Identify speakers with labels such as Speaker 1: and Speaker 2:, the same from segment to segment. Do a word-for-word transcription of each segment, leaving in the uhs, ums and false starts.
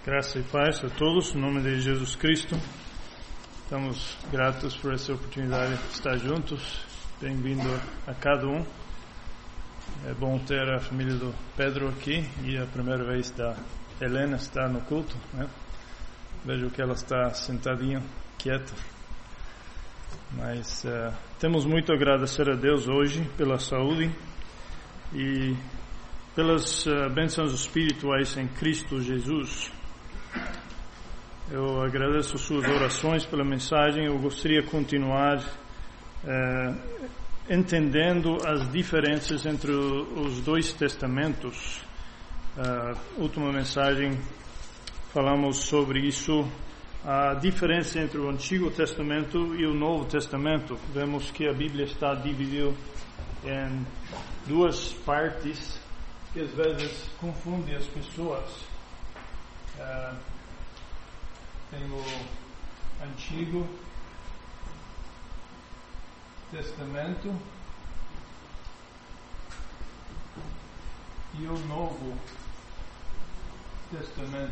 Speaker 1: Graça e paz a todos, em nome de Jesus Cristo. Estamos gratos por essa oportunidade de estar juntos. Bem-vindo a cada um. É bom ter a família do Pedro aqui e a primeira vez da Helena estar no culto, né? Vejo que ela está sentadinha, quieta. Mas uh, temos muito a agradecer a Deus hoje pela saúde e pelas uh, bênçãos espirituais em Cristo Jesus. Eu agradeço suas orações pela mensagem. Eu gostaria de continuar uh, entendendo as diferenças entre os dois testamentos. Uh, última mensagem falamos sobre isso, a diferença entre o Antigo Testamento e o Novo Testamento. Vemos que a Bíblia está dividida em duas partes que às vezes confundem as pessoas. Uh, tem o Antigo Testamento e o Novo Testamento.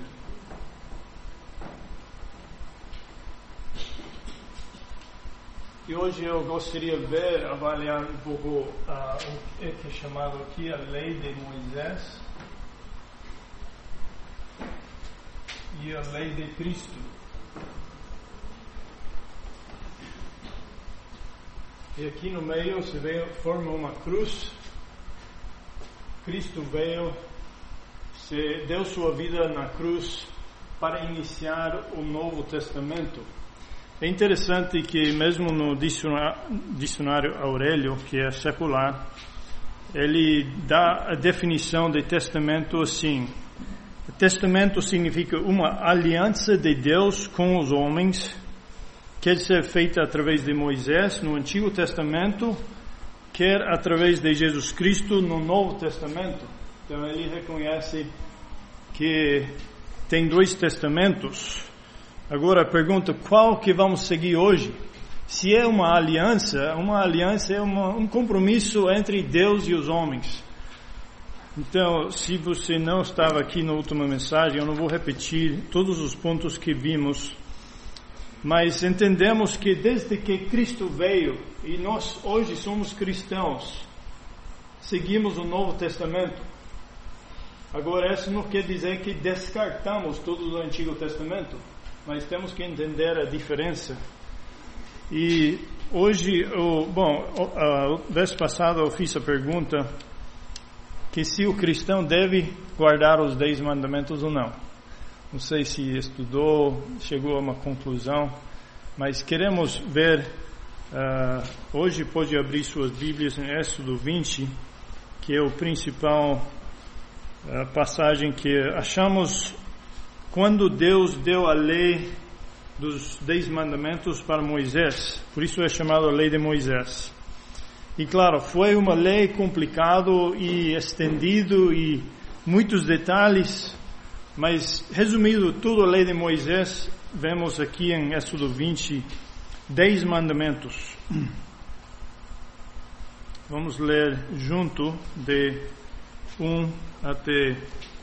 Speaker 1: E hoje eu gostaria de ver, avaliar um pouco uh, o que é chamado aqui a Lei de Moisés e a Lei de Cristo. E aqui no meio se vê, forma uma cruz. Cristo veio, se deu sua vida na cruz para iniciar o Novo Testamento. É interessante que mesmo no dicionário Aurélio, que é secular, ele dá a definição de testamento assim: testamento significa uma aliança de Deus com os homens, quer ser feita através de Moisés no Antigo Testamento, quer através de Jesus Cristo no Novo Testamento. Então ele reconhece que tem dois testamentos. Agora a pergunta, qual que vamos seguir hoje? Se é uma aliança, uma aliança é uma, um compromisso entre Deus e os homens. Então, se você não estava aqui na última mensagem, eu não vou repetir todos os pontos que vimos, mas entendemos que desde que Cristo veio, e nós hoje somos cristãos, seguimos o Novo Testamento. Agora, isso não quer dizer que descartamos todo o Antigo Testamento, mas temos que entender a diferença. E hoje, o, bom, a vez passada eu fiz a pergunta que se o cristão deve guardar os dez mandamentos ou não. Não sei se estudou, chegou a uma conclusão, mas queremos ver, uh, hoje pode abrir suas Bíblias em Êxodo vinte, que é o principal uh, passagem que achamos quando Deus deu a lei dos dez mandamentos para Moisés. Por isso é chamada a lei de Moisés. E claro, foi uma lei complicada e estendido e muitos detalhes, mas resumindo tudo a lei de Moisés, vemos aqui em Êxodo vinte, dez mandamentos. Vamos ler junto de um até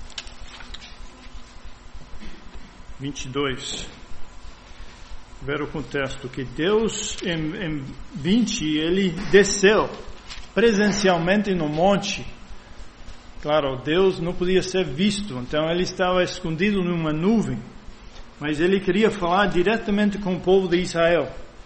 Speaker 1: vinte e dois. Ver o contexto, que Deus em, em vinte, ele desceu presencialmente no monte. Claro, Deus não podia ser visto, então ele estava escondido numa nuvem, mas ele queria falar diretamente com o povo de Israel.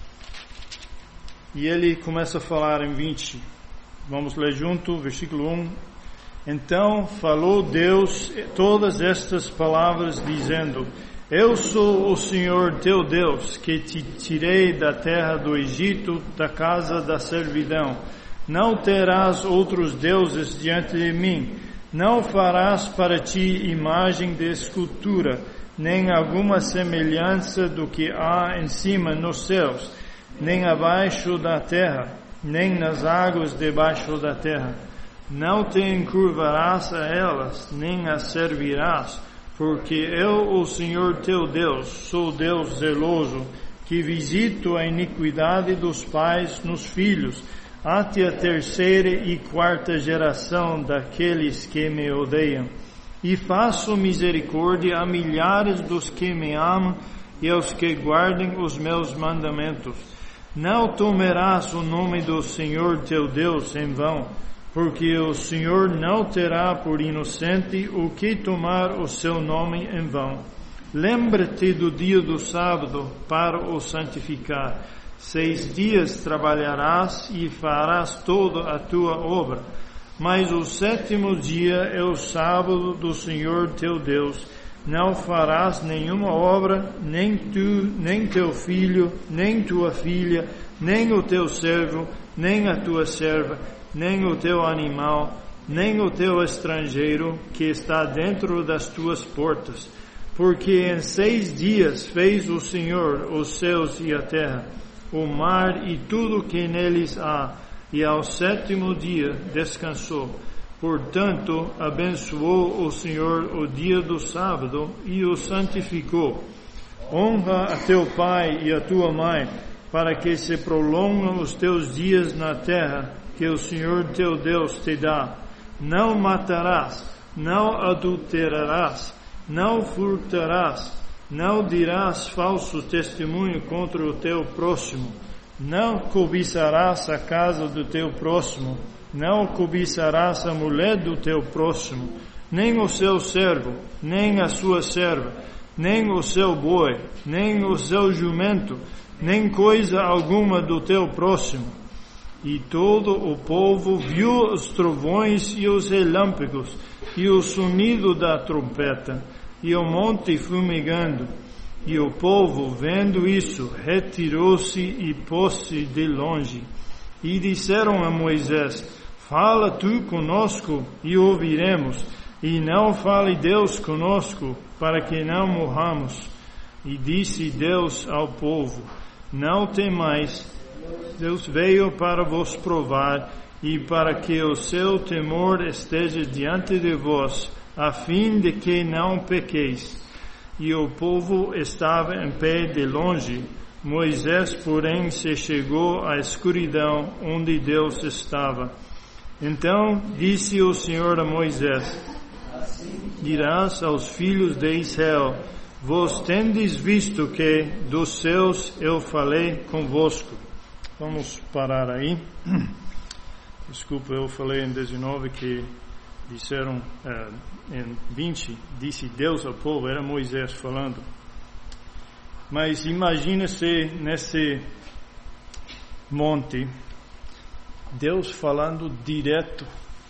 Speaker 1: E ele começa a falar em vinte. Vamos ler junto, versículo um. Então falou Deus todas estas palavras, dizendo: Eu sou o Senhor teu Deus, que te tirei da terra do Egito, da casa da servidão. Não terás outros deuses diante de mim. Não farás para ti imagem de escultura, nem alguma semelhança do que há em cima nos céus, nem abaixo da terra, nem nas águas debaixo da terra. Não te encurvarás a elas, nem as servirás, porque eu, o Senhor teu Deus, sou Deus zeloso, que visito a iniquidade dos pais nos filhos, até a terceira e quarta geração daqueles que me odeiam, e faço misericórdia a milhares dos que me amam e aos que guardem os meus mandamentos. Não tomarás o nome do Senhor teu Deus em vão, porque o Senhor não terá por inocente o que tomar o seu nome em vão. Lembra-te do dia do sábado para o santificar. Seis dias trabalharás e farás toda a tua obra, mas o sétimo dia é o sábado do Senhor teu Deus. Não farás nenhuma obra, nem tu, nem teu filho, nem tua filha, nem o teu servo, nem a tua serva, nem o teu animal, nem o teu estrangeiro que está dentro das tuas portas. Porque em seis dias fez o Senhor os céus e a terra, o mar e tudo que neles há, e ao sétimo dia descansou. Portanto, abençoou o Senhor o dia do sábado e o santificou. Honra a teu pai e a tua mãe, para que se prolongam os teus dias na terra que o Senhor teu Deus te dá. Não matarás, não adulterarás, não furtarás, não dirás falso testemunho contra o teu próximo, não cobiçarás a casa do teu próximo, não cobiçarás a mulher do teu próximo, nem o seu servo, nem a sua serva, nem o seu boi, nem o seu jumento, nem coisa alguma do teu próximo. E todo o povo viu os trovões e os relâmpagos, e o sonido da trompeta, e o monte fumegando. E o povo, vendo isso, retirou-se e pôs-se de longe. E disseram a Moisés: Fala tu conosco e ouviremos, e não fale Deus conosco, para que não morramos. E disse Deus ao povo: Não temais, Deus veio para vos provar, e para que o seu temor esteja diante de vós, a fim de que não pequeis. E o povo estava em pé de longe. Moisés, porém, se chegou à escuridão onde Deus estava. Então disse o Senhor a Moisés: Dirás aos filhos de Israel: Vós tendes visto que dos céus eu falei convosco. Vamos parar aí. Desculpa, eu falei em dezenove que disseram uh, em vinte, disse Deus ao povo, era Moisés falando. Mas imagina-se nesse monte, Deus falando direto,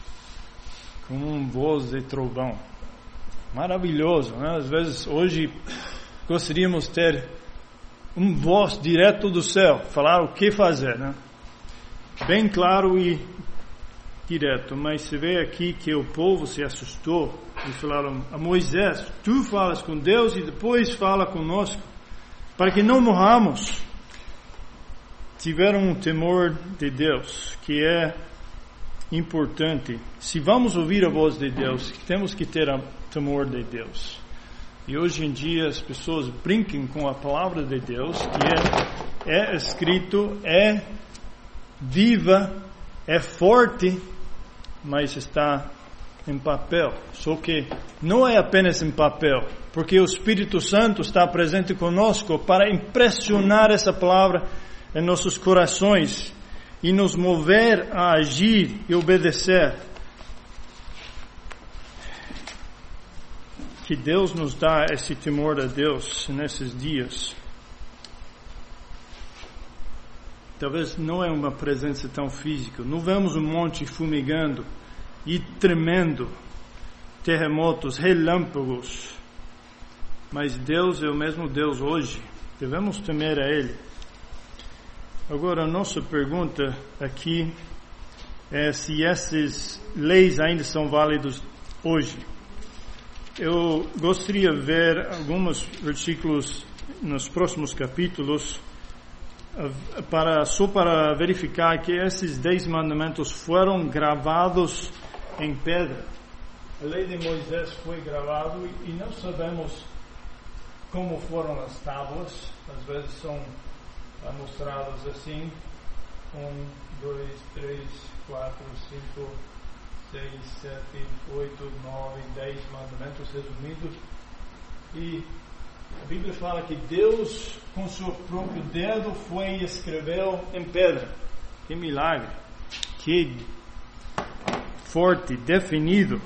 Speaker 1: com uma voz de trovão. Maravilhoso, né? Às vezes, hoje, gostaríamos de ter uma voz direto do céu, falar o que fazer, né? Bem claro e direto, mas se vê aqui que o povo se assustou e falaram a Moisés: tu falas com Deus e depois fala conosco, para que não morramos. Tiveram um temor de Deus, que é importante. Se vamos ouvir a voz de Deus, temos que ter o temor de Deus. E hoje em dia as pessoas brincam com a palavra de Deus, que é, é escrito, é viva, é forte, mas está em papel. Só que não é apenas em papel, porque o Espírito Santo está presente conosco para impressionar essa palavra em nossos corações e nos mover a agir e obedecer. Que Deus nos dá esse temor a Deus nesses dias. Talvez não é uma presença tão física. Não vemos um monte fumegando e tremendo, terremotos, relâmpagos. Mas Deus é o mesmo Deus hoje. Devemos temer a Ele. Agora, a nossa pergunta aqui é se essas leis ainda são válidas hoje. Eu gostaria de ver alguns versículos nos próximos capítulos, para, só para verificar que esses dez mandamentos foram gravados em pedra. A lei de Moisés foi gravada e não sabemos como foram as tábuas. Às vezes são mostradas assim: um, dois, três, quatro, cinco, seis, sete, oito, nove, dez mandamentos resumidos. E a Bíblia fala que Deus, com seu próprio dedo, foi e escreveu em pedra. Que milagre! Que forte, definido,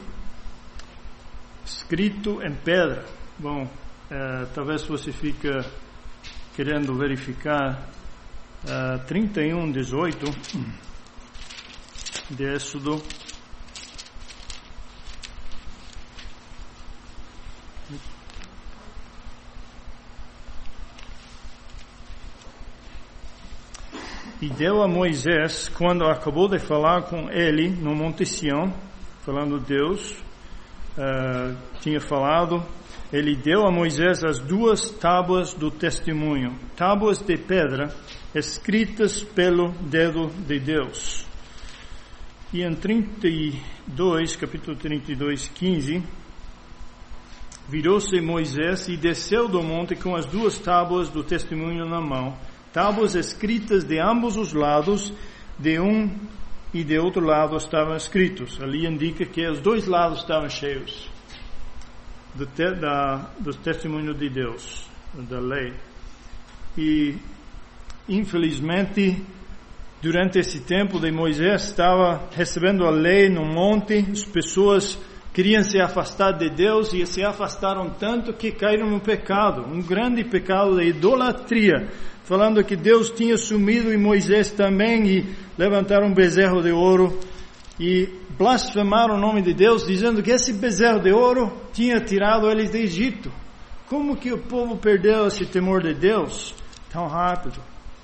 Speaker 1: escrito em pedra. Bom, uh, talvez você fique querendo verificar uh, trinta e um, dezoito de Êxodo. E deu a Moisés, quando acabou de falar com ele no Monte Sião, falando Deus, uh, tinha falado, ele deu a Moisés as duas tábuas do testemunho, tábuas de pedra, escritas pelo dedo de Deus. E em trinta e dois, capítulo trinta e dois, quinze, virou-se Moisés e desceu do monte com as duas tábuas do testemunho na mão, tábuas escritas de ambos os lados, de um e de outro lado estavam escritos. Ali indica que os dois lados estavam cheios do, te, da, do testemunho de Deus, da lei. E, infelizmente, durante esse tempo de Moisés estava recebendo a lei no monte, as pessoas queriam se afastar de Deus e se afastaram tanto que caíram no pecado, um grande pecado de idolatria, falando que Deus tinha sumido e Moisés também, e levantaram um bezerro de ouro e blasfemaram o nome de Deus, dizendo que esse bezerro de ouro tinha tirado eles do Egito. Como que o povo perdeu esse temor de Deus tão rápido?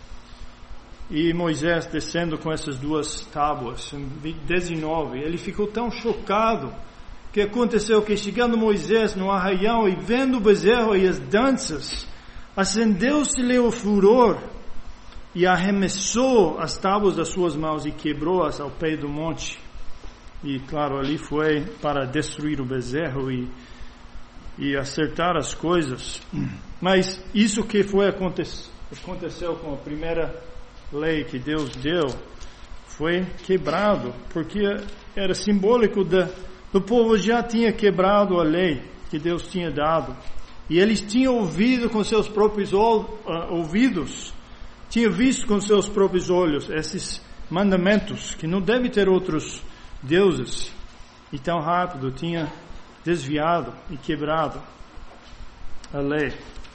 Speaker 1: E Moisés descendo com essas duas tábuas, em dezenove, ele ficou tão chocado que aconteceu que, chegando Moisés no arraial e vendo o bezerro e as danças, acendeu-se-lhe o furor e arremessou as tábuas das suas mãos e quebrou-as ao pé do monte. E claro, ali foi para destruir o bezerro e, e acertar as coisas. Mas isso que foi aconteceu com a primeira lei que Deus deu foi quebrado, porque era simbólico da, do povo já tinha quebrado a lei que Deus tinha dado. E eles tinham ouvido com seus próprios ouvidos, tinham visto com seus próprios olhos esses mandamentos, que não deve ter outros deuses, e tão rápido tinha desviado e quebrado a lei.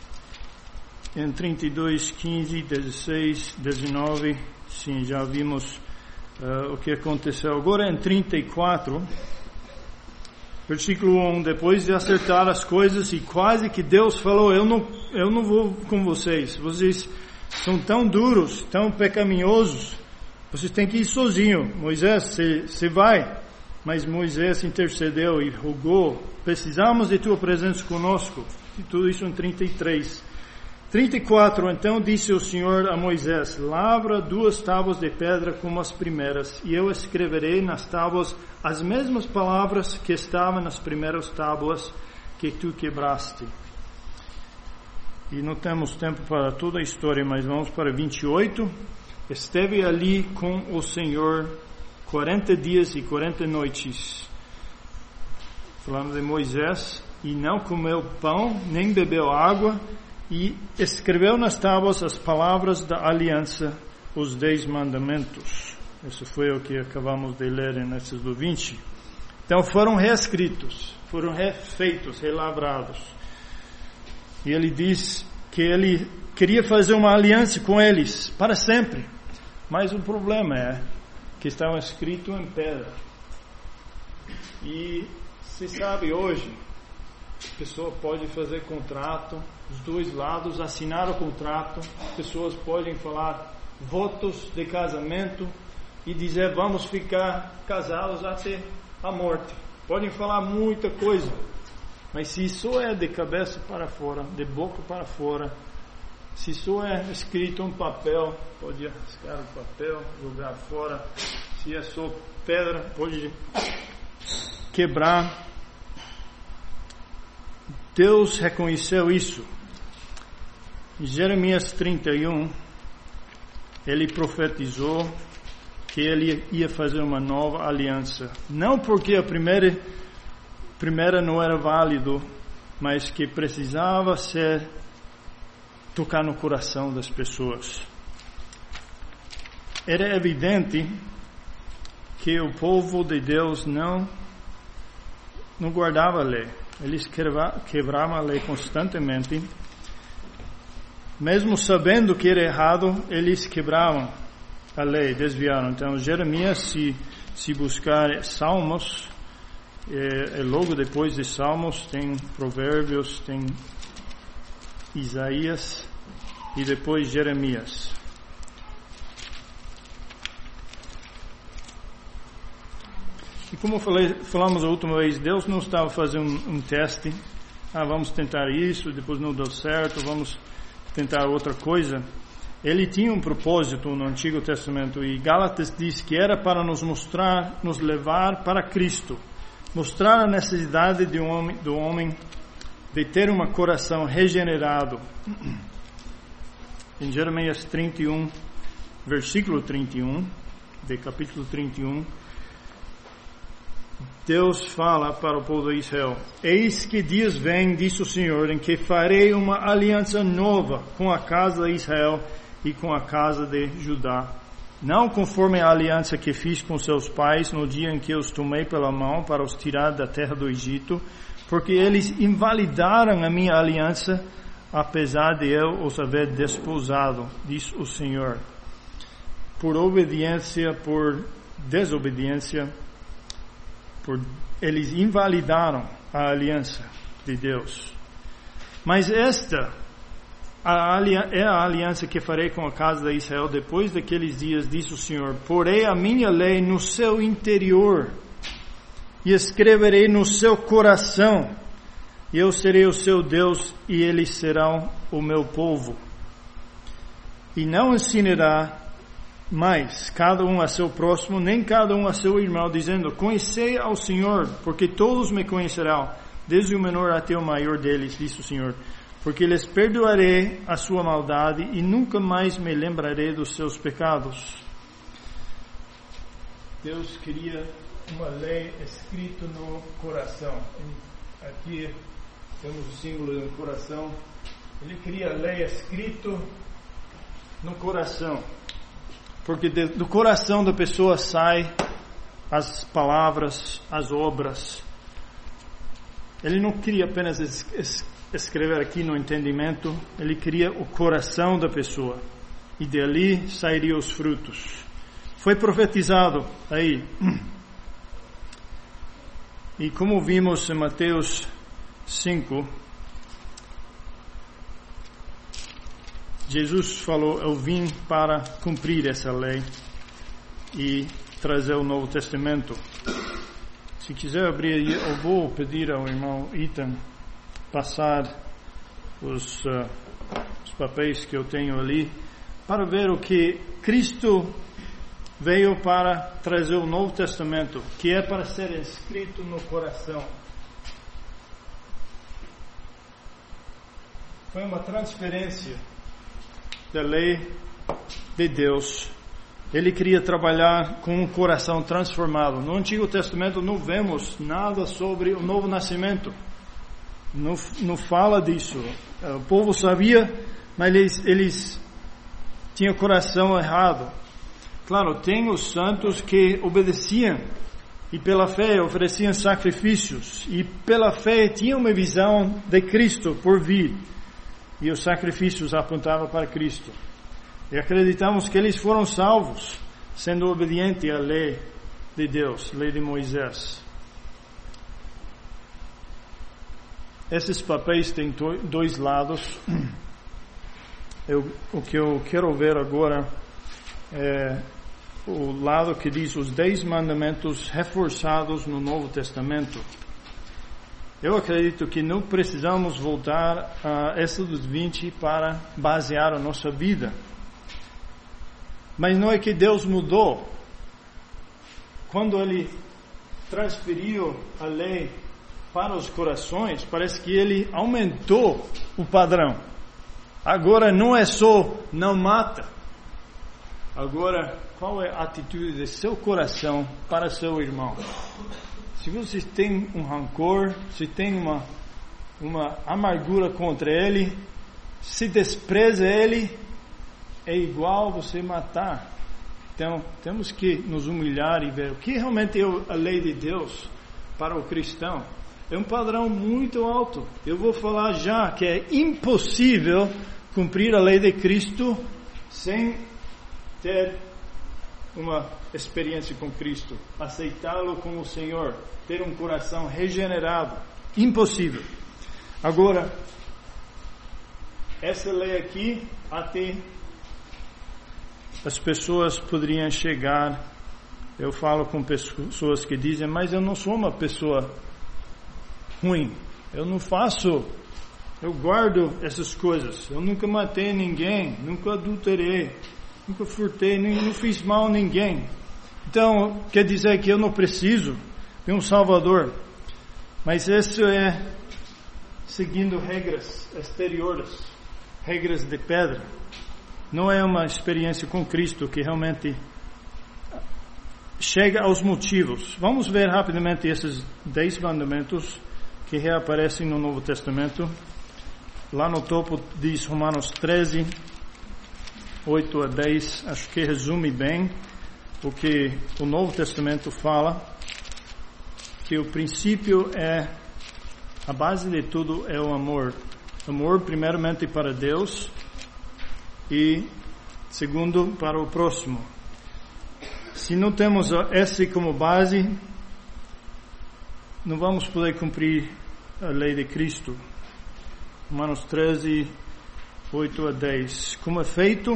Speaker 1: Em trinta e dois, quinze, dezesseis, dezenove, sim, já vimos uh, o que aconteceu. Agora em trinta e quatro, versículo um, depois de acertar as coisas, e quase que Deus falou, eu não, eu não vou com vocês, vocês são tão duros, tão pecaminosos, vocês têm que ir sozinho. Moisés, você, você vai. Mas Moisés intercedeu e rogou, precisamos de tua presença conosco. E tudo isso em trinta e três. trinta e quatro, então disse o Senhor a Moisés, lavra duas tábuas de pedra como as primeiras, e eu escreverei nas tábuas as mesmas palavras que estavam nas primeiras tábuas que tu quebraste. E não temos tempo para toda a história, mas vamos para vinte e oito. Esteve ali com o Senhor quarenta dias e quarenta noites, falando de Moisés, e não comeu pão, nem bebeu água, e escreveu nas tábuas as palavras da aliança, os dez mandamentos. Isso foi o que acabamos de ler em Êxodo vinte. Então foram reescritos, foram refeitos, relavrados. E ele diz que ele queria fazer uma aliança com eles para sempre. Mas o problema é que estavam escritos em pedra. E se sabe hoje, a pessoa pode fazer contrato, os dois lados assinar o contrato, pessoas podem falar votos de casamento e dizer vamos ficar casados até a morte. Podem falar muita coisa, mas se isso é de cabeça para fora, de boca para fora, se isso é escrito em papel, pode arriscar o papel, jogar fora. Se é só pedra, pode quebrar. Deus reconheceu isso. Em Jeremias trinta e um, ele profetizou que ele ia fazer uma nova aliança. Não porque a primeira, primeira não era válido, mas que precisava ser tocar no coração das pessoas. Era evidente que o povo de Deus não, não guardava a lei. Eles quebravam a lei constantemente. Mesmo sabendo que era errado, eles quebravam a lei, desviaram. Então, Jeremias, se, se buscar Salmos, é, é logo depois de Salmos, tem Provérbios, tem Isaías e depois Jeremias. E como falei, falamos a última vez, Deus não estava fazendo um, um teste. Ah, vamos tentar isso, depois não deu certo, vamos tentar outra coisa. Ele tinha um propósito no Antigo Testamento, e Gálatas diz que era para nos mostrar, nos levar para Cristo, mostrar a necessidade de um homem, do homem de ter um coração regenerado. Em Jeremias trinta e um, versículo trinta e um, de capítulo trinta e um, Deus fala para o povo de Israel: eis que dias vêm, disse o Senhor, em que farei uma aliança nova com a casa de Israel e com a casa de Judá, não conforme a aliança que fiz com seus pais no dia em que os tomei pela mão para os tirar da terra do Egito, porque eles invalidaram a minha aliança, apesar de eu os haver desposado, diz o Senhor. Por obediência, por desobediência, por, eles invalidaram a aliança de Deus. Mas esta a aliança, é a aliança que farei com a casa de Israel depois daqueles dias, diz o Senhor: porei a minha lei no seu interior e escreverei no seu coração, e eu serei o seu Deus e eles serão o meu povo. E não ensinará mais cada um a seu próximo, nem cada um a seu irmão, dizendo: conhecei ao Senhor, porque todos me conhecerão, desde o menor até o maior deles, diz o Senhor. Porque lhes perdoarei a sua maldade e nunca mais me lembrarei dos seus pecados. Deus queria uma lei escrita no coração. Aqui temos o símbolo do coração. Ele queria a lei escrita no coração. Porque de, do coração da pessoa sai as palavras, as obras. Ele não queria apenas es, es, escrever aqui no entendimento, ele queria o coração da pessoa, e dali sairiam os frutos. Foi profetizado aí, e como vimos em Mateus cinco, Jesus falou: eu vim para cumprir essa lei e trazer o Novo Testamento. Se quiser abrir, eu vou pedir ao irmão Ethan passar os, uh, os papéis que eu tenho ali, para ver o que Cristo veio para trazer o Novo Testamento, que é para ser escrito no coração. Foi uma transferência da lei de Deus. Ele queria trabalhar com um coração transformado. No Antigo Testamento não vemos nada sobre o novo nascimento. Não, não fala disso. O povo sabia, mas eles, eles tinham o coração errado. Claro, tem os santos que obedeciam e pela fé ofereciam sacrifícios, e pela fé tinham uma visão de Cristo por vir, e os sacrifícios apontavam para Cristo. E acreditamos que eles foram salvos, sendo obedientes à lei de Deus, lei de Moisés. Esses papéis têm dois lados. Eu, o que eu quero ver agora é o lado que diz os dez mandamentos reforçados no Novo Testamento. Eu acredito que não precisamos voltar a Êxodo vinte para basear a nossa vida. Mas não é que Deus mudou. Quando Ele transferiu a lei para os corações, parece que Ele aumentou o padrão. Agora não é só não mata. Agora, qual é a atitude de seu coração para seu irmão? Se você tem um rancor, se tem uma, uma amargura contra ele, se despreza ele, é igual você matar. Então, temos que nos humilhar e ver o que realmente é a lei de Deus para o cristão. É um padrão muito alto. Eu vou falar já que é impossível cumprir a lei de Cristo sem ter uma experiência com Cristo, aceitá-lo como Senhor, ter um coração regenerado. Impossível. Agora, essa lei aqui, até as pessoas poderiam chegar, eu falo com pessoas que dizem, mas eu não sou uma pessoa ruim, eu não faço, eu guardo essas coisas, eu nunca matei ninguém, nunca adulterei, nunca furtei, nem, não fiz mal a ninguém. Então, quer dizer que eu não preciso de um Salvador. Mas isso é seguindo regras exteriores, regras de pedra. Não é uma experiência com Cristo que realmente chega aos motivos. Vamos ver rapidamente esses dez mandamentos que reaparecem no Novo Testamento. Lá no topo diz Romanos treze, oito a dez, acho que resume bem o que o Novo Testamento fala, que o princípio é, a base de tudo é o amor. Amor primeiramente para Deus e segundo para o próximo. Se não temos esse como base, não vamos poder cumprir a lei de Cristo. Romanos treze, oito a dez. Como é feito?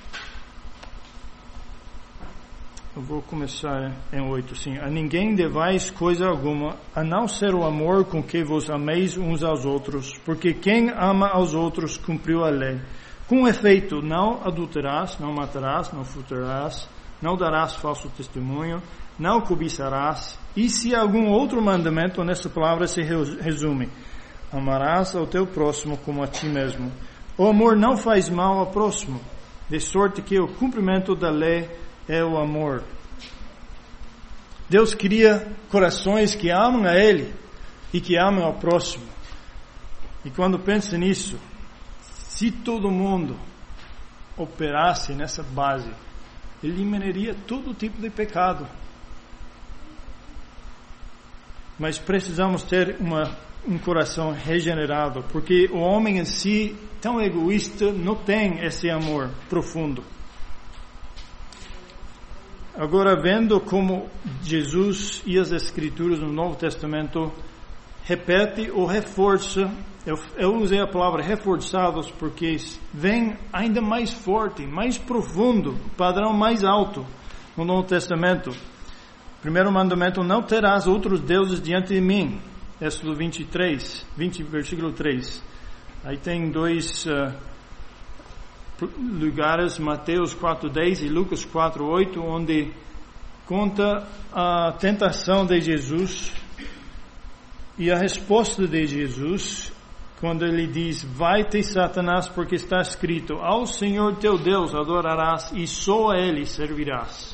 Speaker 1: Eu vou começar em oito, sim. A ninguém devais coisa alguma, a não ser o amor com que vos ameis uns aos outros, porque quem ama aos outros cumpriu a lei. Com efeito, não adulterarás, não matarás, não furtarás, não darás falso testemunho, não cobiçarás. E se algum outro mandamento nessa palavra se resume: amarás ao teu próximo como a ti mesmo. O amor não faz mal ao próximo, de sorte que o cumprimento da lei é o amor. Deus cria corações que amam a Ele e que amam ao próximo. E quando pensa nisso, se todo mundo operasse nessa base, eliminaria todo tipo de pecado. Mas precisamos ter uma, um coração regenerado, porque o homem em si, tão egoísta, não tem esse amor profundo. Agora, vendo como Jesus e as Escrituras no Novo Testamento repete ou reforça, eu, eu usei a palavra reforçados porque vem ainda mais forte, mais profundo, padrão mais alto no Novo Testamento. Primeiro mandamento: não terás outros deuses diante de mim. Êxodo vinte e três, vinte, versículo três. Aí tem dois uh, lugares, Mateus quatro, dez e Lucas quatro, oito, onde conta a tentação de Jesus e a resposta de Jesus, quando ele diz: vai-te, Satanás, porque está escrito, ao Senhor teu Deus adorarás e só a Ele servirás.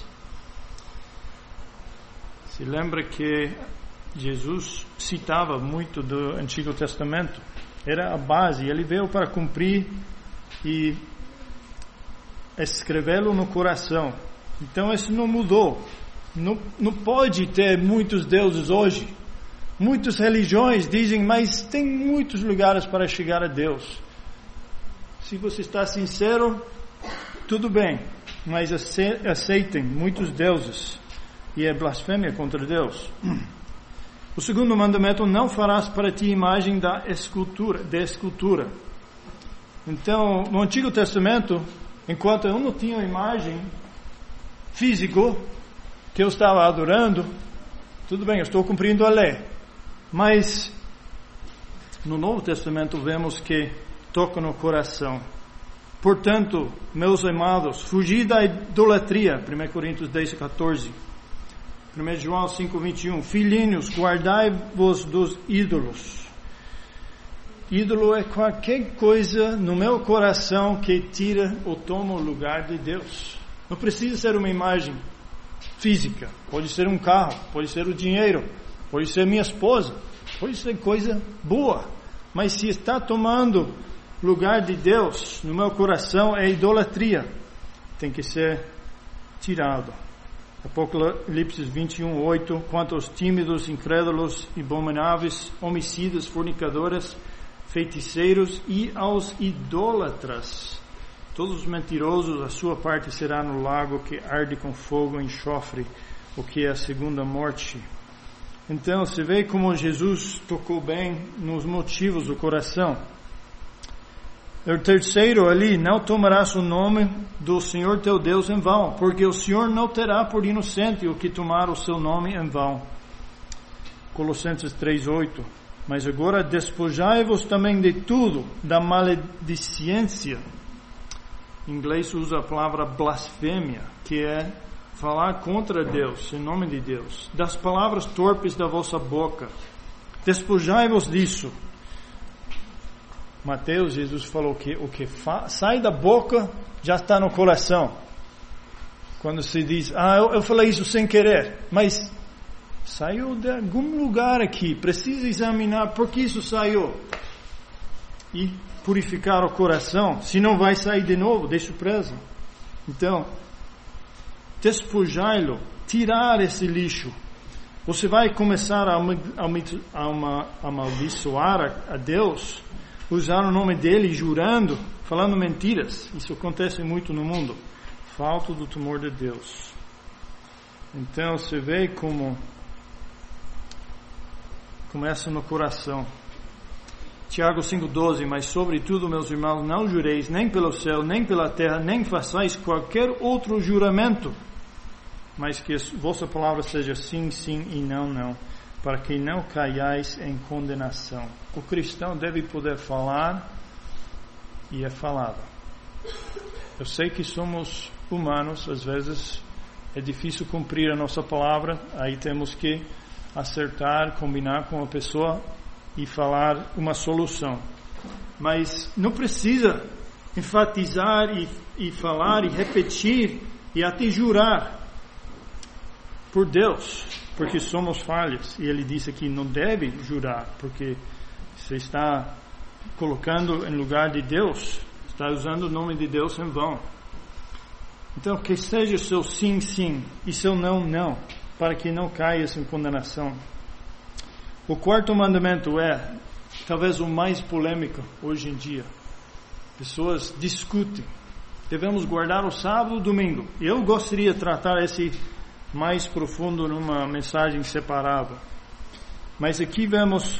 Speaker 1: Se lembra que Jesus citava muito do Antigo Testamento, era a base, ele veio para cumprir e escrevê-lo no coração. Então isso não mudou. Não, não pode ter muitos deuses hoje. Muitas religiões dizem, mas tem muitos lugares para chegar a Deus. Se você está sincero, tudo bem, mas aceitem muitos deuses. E é blasfêmia contra Deus. O segundo mandamento: não farás para ti imagem da escultura, de escultura. Então, no Antigo Testamento, enquanto eu não tinha imagem física que eu estava adorando, tudo bem, eu estou cumprindo a lei. Mas no Novo Testamento vemos que toca no coração. Portanto, meus amados, fugi da idolatria. primeira Coríntios dez, catorze. primeira João cinco, vinte e um. Filhinhos, guardai-vos dos ídolos. Ídolo é qualquer coisa no meu coração que tira ou toma o lugar de Deus. Não precisa ser uma imagem física. Pode ser um carro, pode ser o dinheiro, pode ser minha esposa, pode ser coisa boa. Mas se está tomando lugar de Deus no meu coração, é idolatria. Tem que ser tirado. Apocalipse vinte e um, oito. Quanto aos tímidos, incrédulos, abomináveis, homicidas, fornicadores, feiticeiros e aos idólatras, todos os mentirosos, a sua parte será no lago que arde com fogo e enxofre, o que é a segunda morte. Então, você vê como Jesus tocou bem nos motivos do coração. O terceiro ali, não tomarás o nome do Senhor teu Deus em vão, porque o Senhor não terá por inocente o que tomar o seu nome em vão. Colossenses três, oito. Mas agora despojai-vos também de tudo, da maledicência. Em inglês usa a palavra blasfêmia, que é falar contra Deus, em nome de Deus. Das palavras torpes da vossa boca. Despojai-vos disso. Mateus, Jesus falou que o que fa- sai da boca já está no coração. Quando se diz, ah, eu, eu falei isso sem querer, mas saiu de algum lugar aqui, precisa examinar por que isso saiu. E purificar o coração, senão vai sair de novo, de surpresa. Então, despojai-lo, tirar esse lixo. Você vai começar a, a, a, a amaldiçoar a, a Deus, usar o nome dele, jurando, falando mentiras. Isso acontece muito no mundo. Falta do temor de Deus. Então você vê como começa no coração. Tiago cinco, doze. Mas sobretudo, meus irmãos, não jureis nem pelo céu, nem pela terra, nem façais qualquer outro juramento, mas que a vossa palavra seja sim, sim e não, não, para que não caiais em condenação. O cristão deve poder falar e é falado. Eu sei que somos humanos, às vezes é difícil cumprir a nossa palavra, aí temos que acertar, combinar com a pessoa e falar uma solução. Mas não precisa enfatizar e, e falar e repetir e até jurar por Deus, porque somos falhos. E ele disse que não deve jurar, porque você está colocando em lugar de Deus, está usando o nome de Deus em vão. Então, que seja seu sim, sim, e seu não, não, para que não caias em condenação. O quarto mandamento é, talvez o mais polêmico hoje em dia. Pessoas discutem. Devemos guardar o sábado e o domingo. Eu gostaria de tratar esse mais profundo numa mensagem separada. Mas aqui vemos,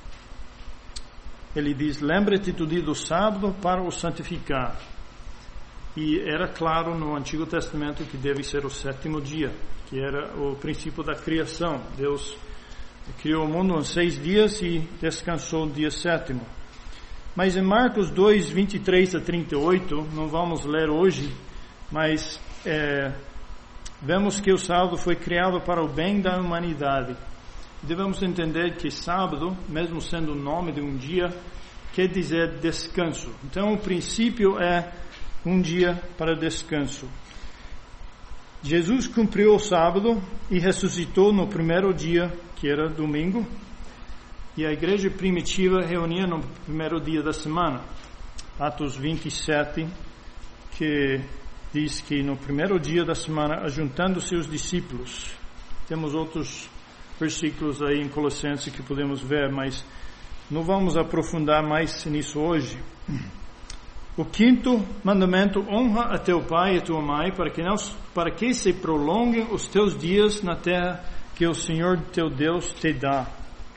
Speaker 1: ele diz, lembra-te do dia do sábado para o santificar. E era claro no Antigo Testamento que deve ser o sétimo dia, que era o princípio da criação. Deus criou o mundo em seis dias e descansou no dia sétimo. Mas em Marcos dois, vinte e três a trinta e oito, não vamos ler hoje, mas é, vemos que o sábado foi criado para o bem da humanidade. Devemos entender que sábado, mesmo sendo o nome de um dia, quer dizer descanso. Então o princípio é um dia para descanso. Jesus cumpriu o sábado e ressuscitou no primeiro dia, que era domingo. E a igreja primitiva reunia no primeiro dia da semana. Atos vinte e sete, que diz que no primeiro dia da semana, ajuntando-se os discípulos. Temos outros versículos aí em Colossenses que podemos ver, mas não vamos aprofundar mais nisso hoje. O quinto mandamento, honra a teu pai e a tua mãe, para que, não, para que se prolonguem os teus dias na terra que o Senhor teu Deus te dá.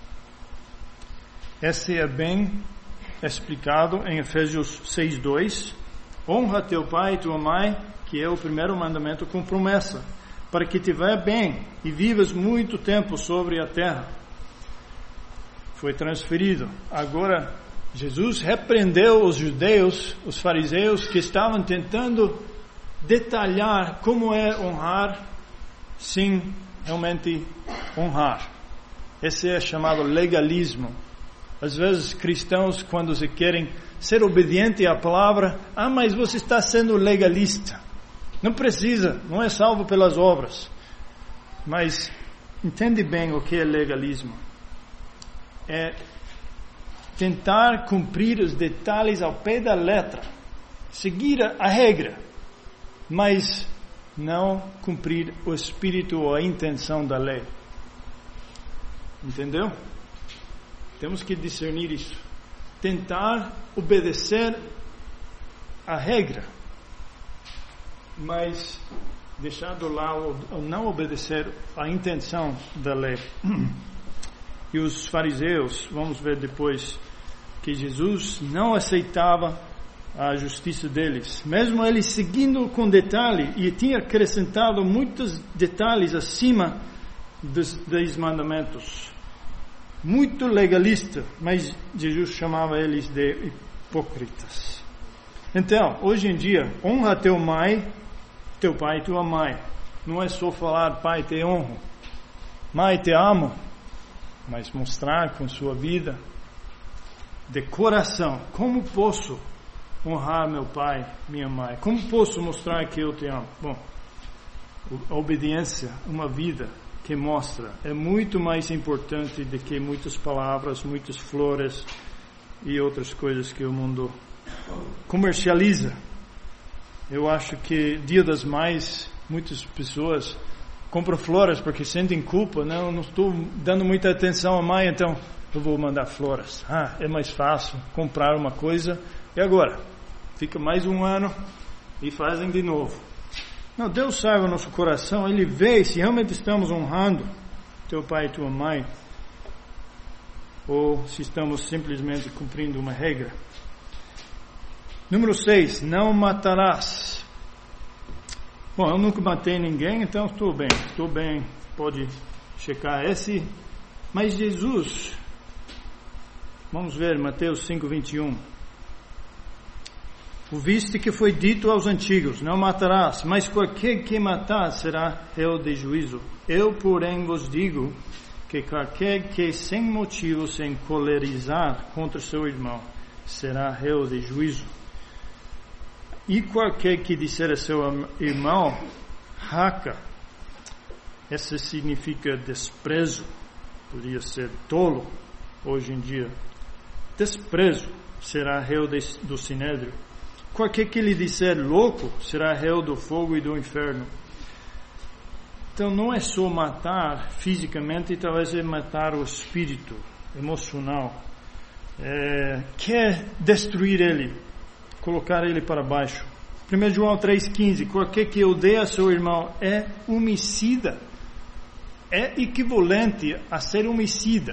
Speaker 1: Esse é bem explicado em Efésios seis, dois. Honra teu pai e tua mãe, que é o primeiro mandamento com promessa, para que te vá bem e vivas muito tempo sobre a terra. Foi transferido. Agora, Jesus repreendeu os judeus, os fariseus, que estavam tentando detalhar como é honrar sem realmente honrar. Esse é chamado legalismo. Às vezes cristãos, quando se querem ser obedientes à palavra, ah, mas você está sendo legalista. Não precisa, não é salvo pelas obras. Mas entende bem o que é legalismo. É tentar cumprir os detalhes ao pé da letra, seguir a regra, mas não cumprir o espírito ou a intenção da lei. Entendeu? Temos que discernir isso. Tentar obedecer a regra, mas deixar do lado ou não obedecer a intenção da lei. E os fariseus, vamos ver depois, que Jesus não aceitava a justiça deles, mesmo eles seguindo com detalhe, e tinha acrescentado muitos detalhes acima dos dez mandamentos. Muito legalista, mas Jesus chamava eles de hipócritas. Então, hoje em dia, honra teu pai, teu pai e tua mãe. Não é só falar, pai, te honro, mãe, te amo, mas mostrar com sua vida, de coração, como posso honrar meu pai, minha mãe? Como posso mostrar que eu te amo? Bom, a obediência, uma vida que mostra, é muito mais importante do que muitas palavras, muitas flores e outras coisas que o mundo comercializa. Eu acho que Dia das Mães, muitas pessoas compram flores porque sentem culpa. Não, não estou dando muita atenção à mãe, então eu vou mandar flores. Ah, é mais fácil comprar uma coisa e agora fica mais um ano e fazem de novo. Não, Deus sabe o nosso coração, Ele vê se realmente estamos honrando teu pai e tua mãe ou se estamos simplesmente cumprindo uma regra. Número seis, não matarás. Bom, eu nunca matei ninguém, então estou bem, estou bem, pode checar esse. Mas Jesus, vamos ver Mateus cinco, vinte e um. Ouviste que foi dito aos antigos, não matarás, mas qualquer que matar será réu de juízo. Eu, porém, vos digo que qualquer que sem motivo se encolerizar contra seu irmão será réu de juízo. E qualquer que disser a seu irmão, raca, essa significa desprezo, podia ser tolo hoje em dia. Desprezo será réu de, do sinédrio. Qualquer que lhe disser louco será réu do fogo e do inferno. Então não é só matar fisicamente, talvez é matar o espírito emocional. É, quer destruir ele, colocar ele para baixo. primeiro João três, quinze. Qualquer que odeia seu irmão é homicida. É equivalente a ser homicida.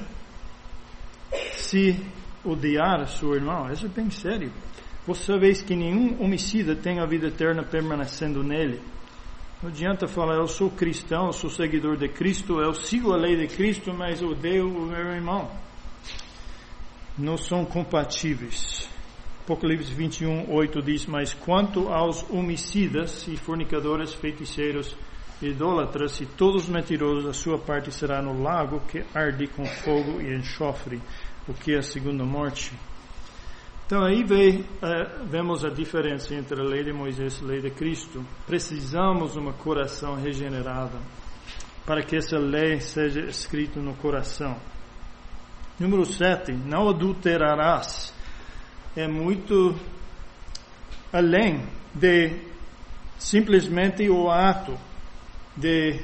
Speaker 1: Se odiar seu irmão, isso é bem sério. Vós sabeis que nenhum homicida tem a vida eterna permanecendo nele. Não adianta falar, eu sou cristão, eu sou seguidor de Cristo, eu sigo a lei de Cristo, mas odeio o meu irmão. Não são compatíveis. Apocalipse vinte e um, oito diz, mas quanto aos homicidas e fornicadores, feiticeiros, idólatras e todos mentirosos, a sua parte será no lago que arde com fogo e enxofre, o que é a segunda morte. Então aí vê, uh, vemos a diferença entre a lei de Moisés e a lei de Cristo. Precisamos de um coração regenerado para que essa lei seja escrita no coração. Número sete, não adulterarás. É muito além de simplesmente o ato de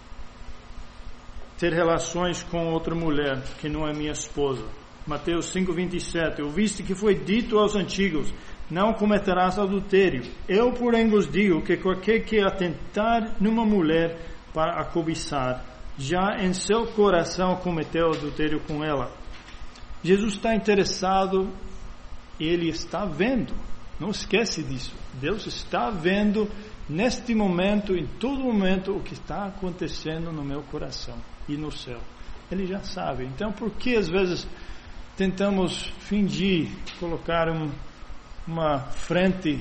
Speaker 1: ter relações com outra mulher que não é minha esposa. Mateus cinco, vinte e sete. Ouviste que foi dito aos antigos, não cometerás adultério. Eu, porém, vos digo que qualquer que atentar numa mulher para a cobiçar, já em seu coração cometeu adultério com ela. Jesus está interessado, Ele está vendo. Não esquece disso. Deus está vendo neste momento, em todo momento, o que está acontecendo no meu coração e no céu. Ele já sabe. Então, por que às vezes tentamos fingir, colocar um, uma frente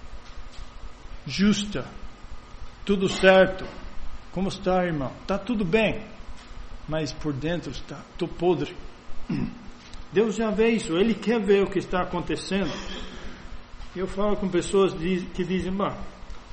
Speaker 1: justa, tudo certo? Como está, irmão? Está tudo bem, mas por dentro está tô podre. Deus já vê isso, Ele quer ver o que está acontecendo. Eu falo com pessoas que dizem, bah,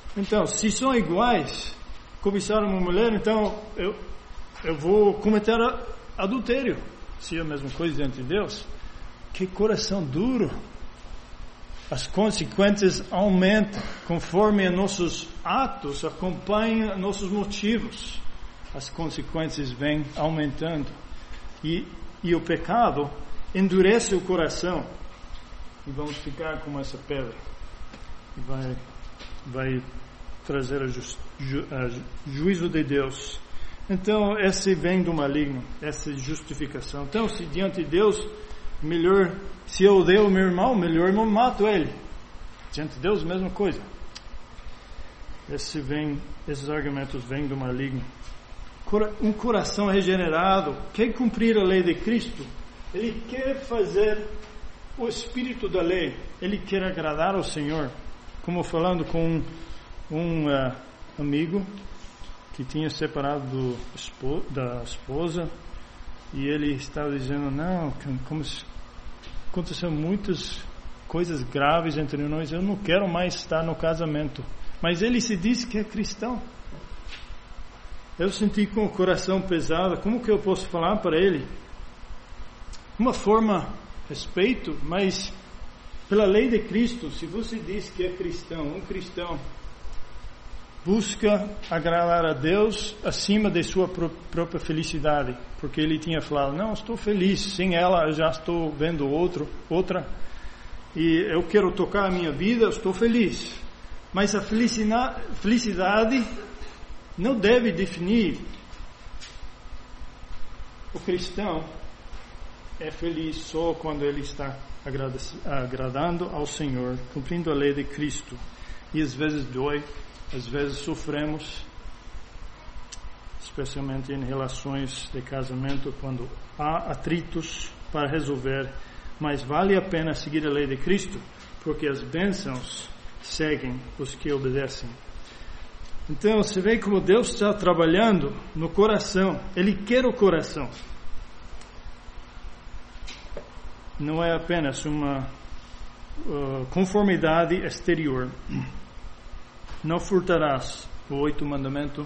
Speaker 1: Então, se são iguais, cobiçar uma mulher, então eu, eu vou cometer adultério. Se é a mesma coisa diante de Deus. Que coração duro. As consequências aumentam conforme nossos atos acompanham nossos motivos. As consequências vêm aumentando. E, e o pecado endurece o coração. E vamos ficar com essa pedra. E vai, vai trazer a, just, ju, a juízo de Deus. Então, esse vem do maligno. Essa justificação. Então, se diante de Deus, melhor, se eu odeio o meu irmão, melhor eu não mato ele. Diante de Deus, mesma coisa. Esse vem, esses argumentos vêm do maligno. Um coração regenerado quer cumprir a lei de Cristo. Ele quer fazer o espírito da lei. Ele quer agradar ao Senhor. Como falando com um, um uh, amigo que tinha separado do, da esposa, e ele estava dizendo, não, como se aconteceu muitas coisas graves entre nós, eu não quero mais estar no casamento. Mas ele se diz que é cristão. Eu senti com o coração pesado. Como que eu posso falar para ele? Uma forma, respeito, mas pela lei de Cristo, se você diz que é cristão, um cristão busca agradar a Deus acima de sua pró- própria felicidade, porque ele tinha falado, não, estou feliz, sem ela eu já estou vendo outro, outra, e eu quero tocar a minha vida, eu estou feliz. Mas a felicidade não deve definir. O cristão é feliz só quando ele está agradando ao Senhor, cumprindo a lei de Cristo. E às vezes dói, às vezes sofremos, especialmente em relações de casamento, quando há atritos para resolver. Mas vale a pena seguir a lei de Cristo, porque as bênçãos seguem os que obedecem. Então, você vê como Deus está trabalhando no coração. Ele quer o coração. Não é apenas uma uh, conformidade exterior. Não furtarás. O oito mandamento.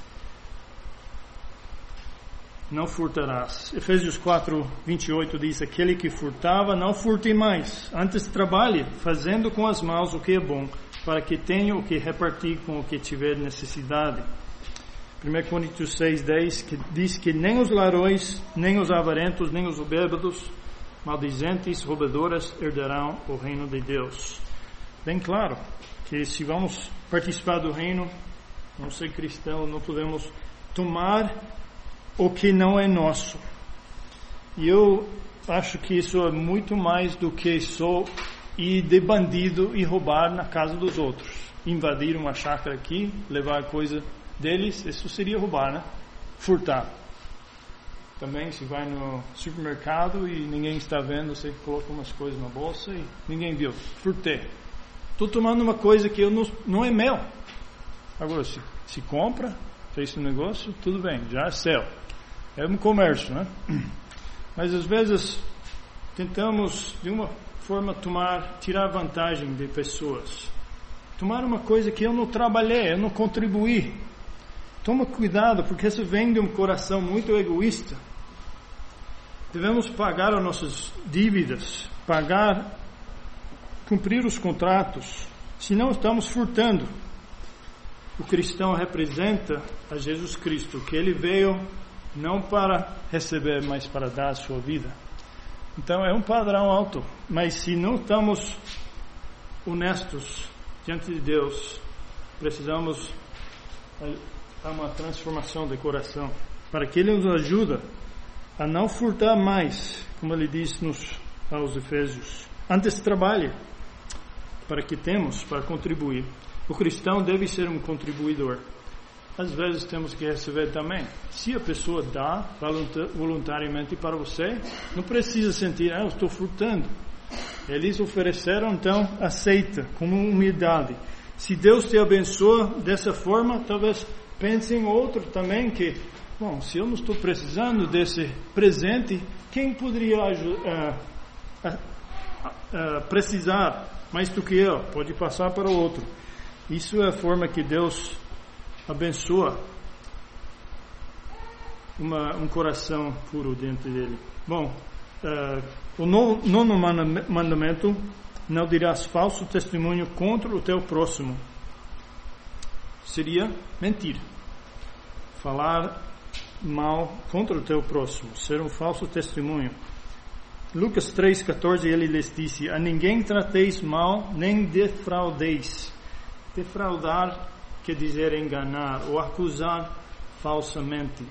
Speaker 1: Não furtarás. Efésios quatro, vinte e oito diz, aquele que furtava, não furte mais. Antes trabalhe, fazendo com as mãos o que é bom, para que tenha o que repartir com o que tiver necessidade. primeira Coríntios seis, dez, que diz que nem os ladrões, nem os avarentos, nem os bêbados, maldizentes, roubadoras, herdarão o reino de Deus. Bem claro que se vamos participar do reino, não ser cristão, não podemos tomar o que não é nosso. E eu acho que isso é muito mais do que só ir de bandido e roubar na casa dos outros. Invadir uma chácara aqui, levar coisa deles, isso seria roubar, né? Furtar. Também se vai no supermercado e ninguém está vendo, você coloca umas coisas na bolsa e ninguém viu. Furtei. Estou tomando uma coisa que eu não, não é meu. Agora, se, se compra, fez um negócio, tudo bem, já é seu. É um comércio, né? Mas às vezes tentamos de uma forma tomar, tirar vantagem de pessoas. Tomar uma coisa que eu não trabalhei, eu não contribuí. Toma cuidado, porque isso vem de um coração muito egoísta. Devemos pagar as nossas dívidas, pagar, cumprir os contratos, senão estamos furtando. O cristão representa a Jesus Cristo, que ele veio não para receber, mas para dar a sua vida. Então é um padrão alto, mas se não estamos honestos diante de Deus, precisamos a uma transformação de coração, para que Ele nos ajude a não furtar mais, como Ele diz nos, aos Efésios. Antes trabalhe, para que temos, para contribuir. O cristão deve ser um contribuidor. Às vezes temos que receber também. Se a pessoa dá voluntariamente para você, não precisa sentir, ah, eu estou furtando. Eles ofereceram, então aceita, com humildade. Se Deus te abençoa dessa forma, talvez pense em outro também que, bom, se eu não estou precisando desse presente, quem poderia uh, uh, uh, precisar mais do que eu? Pode passar para o outro. Isso é a forma que Deus abençoa uma, um coração puro dentro dele. Bom, uh, o nono, nono mandamento: não dirás falso testemunho contra o teu próximo. Seria mentir, falar mal contra o teu próximo, ser um falso testemunho. Lucas três, catorze, ele lhes disse: a ninguém trateis mal, nem defraudeis. Defraudar quer dizer enganar ou acusar falsamente.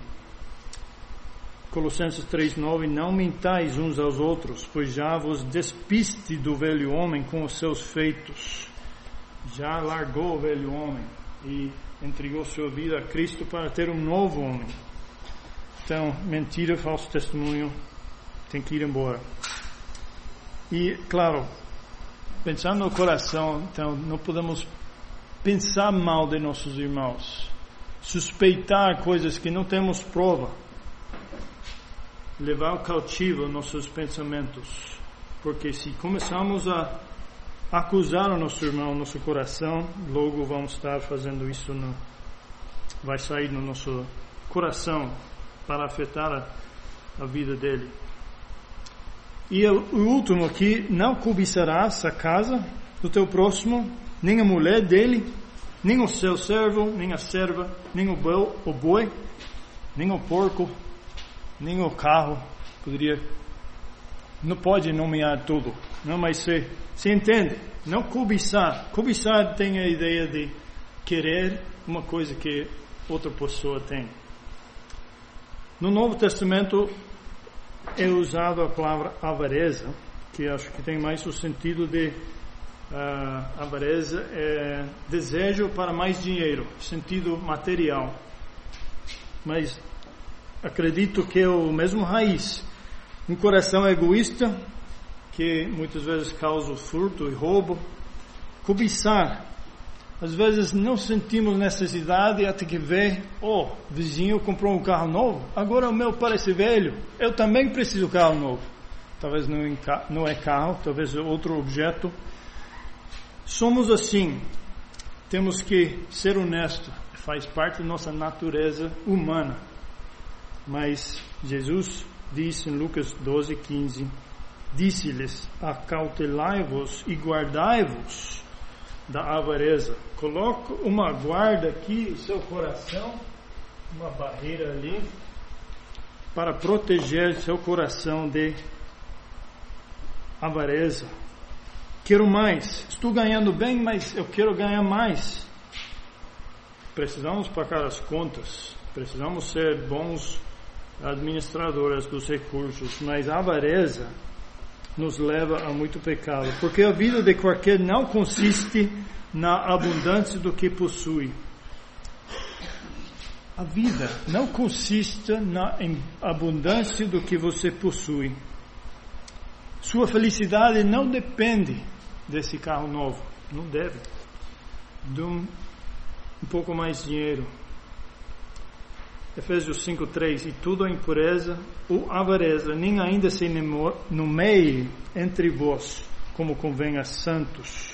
Speaker 1: Colossenses três, nove, não mintais uns aos outros, pois já vos despiste do velho homem com os seus feitos. Já largou o velho homem e entregou sua vida a Cristo para ter um novo homem. Então, mentira, falso testemunho, tem que ir embora. E, claro, pensando no coração, então, não podemos pensar mal de nossos irmãos, suspeitar coisas que não temos prova, levar ao cativo nossos pensamentos, porque se começamos a acusar o nosso irmão, nosso coração, logo vamos estar fazendo isso, no, vai sair no nosso coração para afetar a, a vida dele. E o, o último aqui: não cobiçarás a casa do teu próximo, nem a mulher dele, nem o seu servo, nem a serva, nem o boi, o boi, nem o porco, nem o carro. Poderia, não pode nomear tudo, não, mas se, se entende. Não cobiçar. Cobiçar tem a ideia de querer uma coisa que outra pessoa tem. No Novo Testamento é usada a palavra avareza, que acho que tem mais o sentido de uh, avareza é desejo para mais dinheiro, sentido material. Mas acredito que é o mesmo raiz. Um coração egoísta que muitas vezes causa furto e roubo. Cobiçar. Às vezes não sentimos necessidade até que vê, oh, o vizinho comprou um carro novo, agora o meu parece velho, eu também preciso de um carro novo. Talvez não é carro, talvez é outro objeto. Somos assim. Temos que ser honestos. Faz parte da nossa natureza humana. Mas Jesus disse em Lucas doze, quinze, disse-lhes: acautelai-vos e guardai-vos da avareza. Coloque uma guarda aqui no seu coração, uma barreira ali, para proteger seu coração de avareza. Quero mais, estou ganhando bem, mas eu quero ganhar mais. Precisamos pagar as contas, precisamos ser bons administradores dos recursos, mas a avareza nos leva a muito pecado, porque a vida de qualquer não consiste na abundância do que possui. A vida não consiste na abundância do que você possui. Sua felicidade não depende desse carro novo, não deve, de um, um pouco mais dinheiro. Efésios cinco, três, e toda a impureza ou avareza nem ainda se nomeie entre vós, como convém a santos.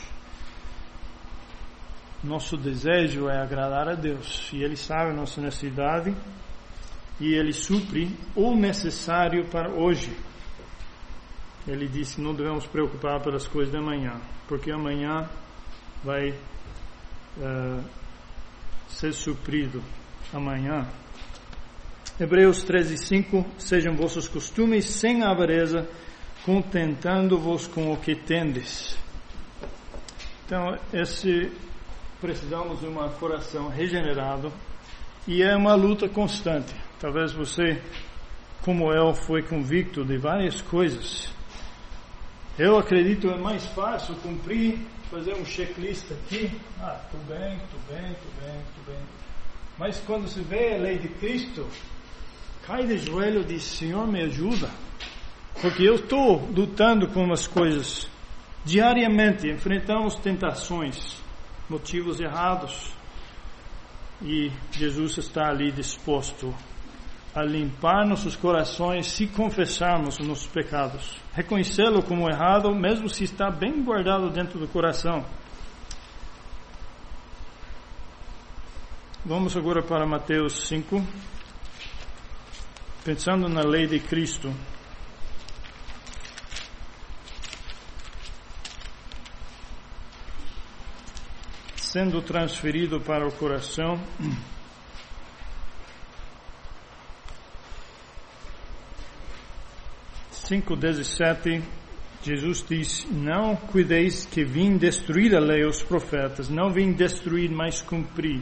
Speaker 1: Nosso desejo é agradar a Deus, e Ele sabe a nossa necessidade, e Ele supre o necessário para hoje. Ele disse: não devemos preocupar pelas coisas da manhã, porque amanhã vai uh, ser suprido amanhã. Hebreus treze, cinco, sejam vossos costumes sem avareza, contentando-vos com o que tendes. Então, esse, precisamos de um coração regenerado, e é uma luta constante. Talvez você, como eu, foi convicto de várias coisas. Eu acredito é mais fácil cumprir, fazer um checklist aqui. Ah, estou bem, estou bem, estou bem, estou bem. Mas quando se vê a lei de Cristo, cai de joelho e diz: Senhor, me ajuda. Porque eu estou lutando com umas coisas. Diariamente enfrentamos tentações, motivos errados. E Jesus está ali disposto a limpar nossos corações se confessarmos nossos pecados. Reconhecê-lo como errado, mesmo se está bem guardado dentro do coração. Vamos agora para Mateus cinco, pensando na lei de Cristo. Sendo transferido para o coração. cinco, dezessete, Jesus diz: não cuideis que vim destruir a lei e os profetas, não vim destruir, mas cumprir.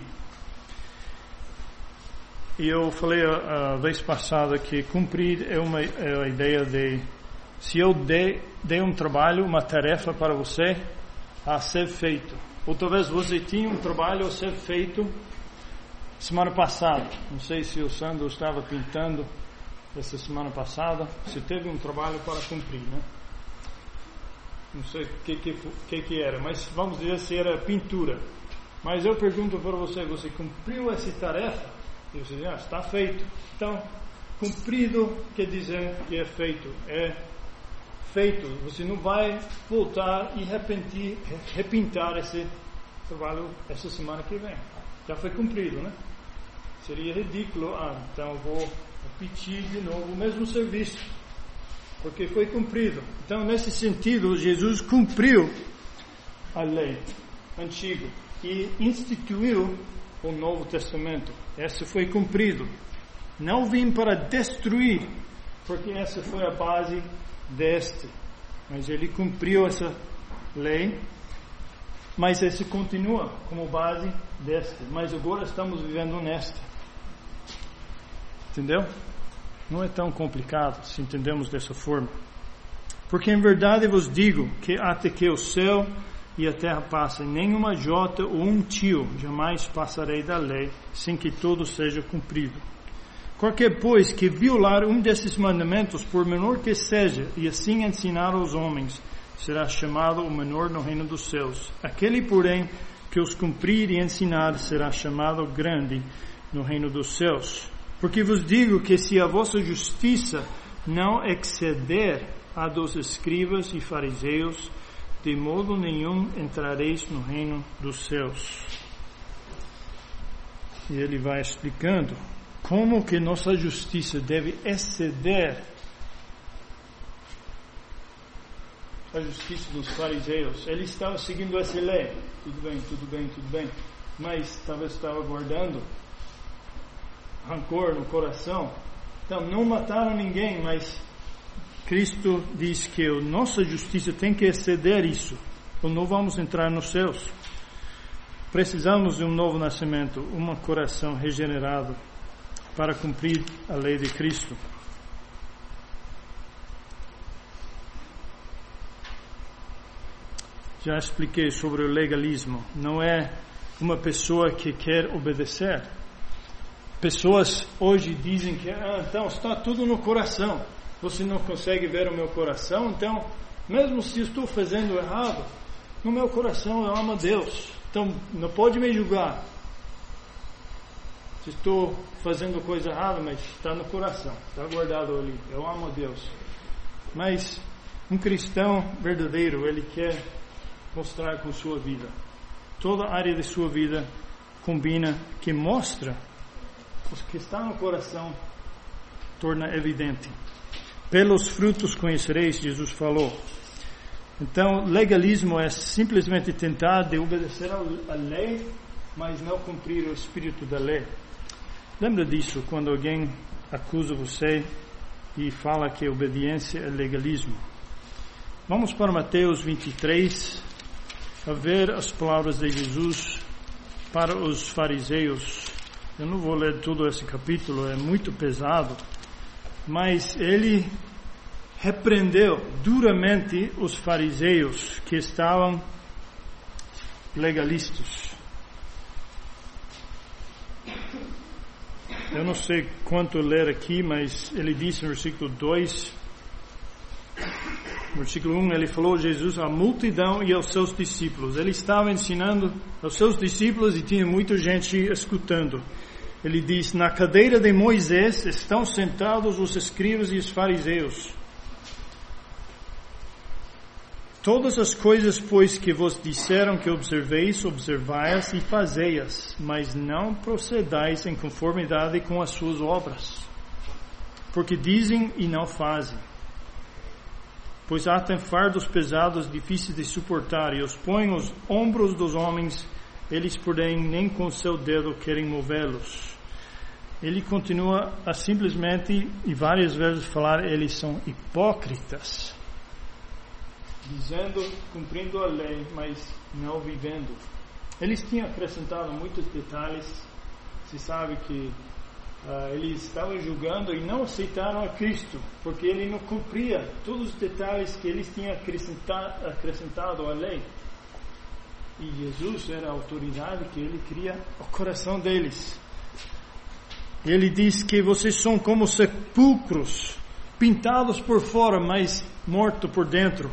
Speaker 1: E eu falei a, a vez passada que cumprir é uma é a ideia de, se eu dei, dei um trabalho, uma tarefa para você a ser feito, ou talvez você tinha um trabalho a ser feito semana passada, não sei se o Sandro estava pintando essa semana passada, você teve um trabalho para cumprir, né? Não sei o que, que, que, que era, mas vamos dizer se era pintura. Mas eu pergunto para você, você cumpriu essa tarefa? E você diz, ah, está feito. Então, cumprido quer dizer que é feito. É feito. Você não vai voltar e repentir, repintar esse trabalho essa semana que vem. Já foi cumprido, né? Seria ridículo, ah, então eu vou repetir de novo o mesmo serviço, porque foi cumprido. Então, nesse sentido, Jesus cumpriu a lei antiga e instituiu o Novo Testamento. Esse foi cumprido. Não vim para destruir, porque essa foi a base deste. Mas ele cumpriu essa lei, mas esse continua como base deste. Mas agora estamos vivendo nesta. Entendeu? Não é tão complicado se entendemos dessa forma. Porque em verdade vos digo que até que o céu e a terra passem, nenhuma jota ou um tio jamais passarei da lei, sem que tudo seja cumprido. Qualquer, pois, que violar um desses mandamentos, por menor que seja, e assim ensinar aos homens, será chamado o menor no reino dos céus. Aquele, porém, que os cumprir e ensinar, será chamado grande no reino dos céus. Porque vos digo que se a vossa justiça não exceder a dos escribas e fariseus, de modo nenhum entrareis no reino dos céus. E ele vai explicando como que nossa justiça deve exceder a justiça dos fariseus. Eles estavam seguindo essa lei. Tudo bem, tudo bem, tudo bem. Mas talvez estava guardando rancor no coração. Então não mataram ninguém, mas Cristo diz que a nossa justiça tem que exceder isso, ou não vamos entrar nos céus. Precisamos de um novo nascimento, um coração regenerado para cumprir a lei de Cristo. Já expliquei sobre o legalismo. Não é uma pessoa que quer obedecer. Pessoas hoje dizem que ah, então está tudo no coração. Você não consegue ver o meu coração, então, mesmo se estou fazendo errado, no meu coração eu amo a Deus. Então, não pode me julgar. Se estou fazendo coisa errada, mas está no coração, está guardado ali. Eu amo a Deus. Mas um cristão verdadeiro, ele quer mostrar com sua vida. Toda área de sua vida combina, que mostra o que está no coração, torna evidente. Pelos frutos conhecereis, Jesus falou. Então, legalismo é simplesmente tentar de obedecer a lei, mas não cumprir o espírito da lei. Lembra disso quando alguém acusa você e fala que obediência é legalismo. Vamos para Mateus vinte e três, a ver as palavras de Jesus para os fariseus. Eu não vou ler todo esse capítulo, é muito pesado. Mas ele repreendeu duramente os fariseus que estavam legalistas. Eu não sei quanto ler aqui, mas ele disse no versículo dois, no versículo um, ele falou Jesus à multidão e aos seus discípulos. Ele estava ensinando aos seus discípulos e tinha muita gente escutando. Ele diz, na cadeira de Moisés estão sentados os escribas e os fariseus. Todas as coisas, pois, que vos disseram que observeis, observai-as e fazei-as, mas não procedais em conformidade com as suas obras, porque dizem e não fazem. Pois atam fardos pesados, difíceis de suportar, e os põem os ombros dos homens, eles, porém, nem com seu dedo querem movê-los. Ele continua a simplesmente, e várias vezes, falar, eles são hipócritas, dizendo, cumprindo a lei, mas não vivendo. Eles tinham acrescentado muitos detalhes. Se sabe que uh, eles estavam julgando e não aceitaram a Cristo, porque ele não cumpria todos os detalhes que eles tinham acrescentado, acrescentado à lei. E Jesus era a autoridade que ele queria o coração deles. Ele diz que vocês são como sepulcros, pintados por fora, mas mortos por dentro.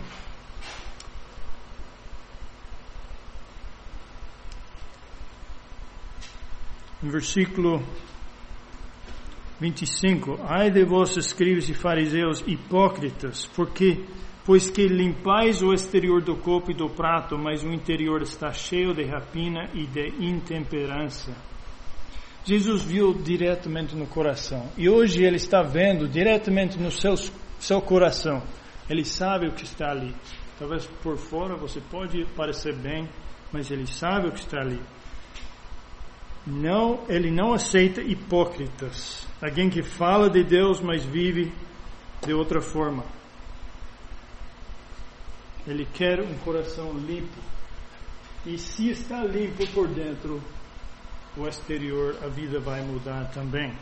Speaker 1: No versículo vinte e cinco, ai de vós, escribas e fariseus hipócritas, porque, pois que limpais o exterior do copo e do prato, mas o interior está cheio de rapina e de intemperança. Jesus viu diretamente no coração, e hoje ele está vendo diretamente no seu, seu coração. Ele sabe o que está ali. Talvez por fora você pode parecer bem, mas ele sabe o que está ali. Não, ele não aceita hipócritas, alguém que fala de Deus, mas vive de outra forma. Ele quer um coração limpo, e se está limpo por dentro, o exterior, a vida vai mudar também.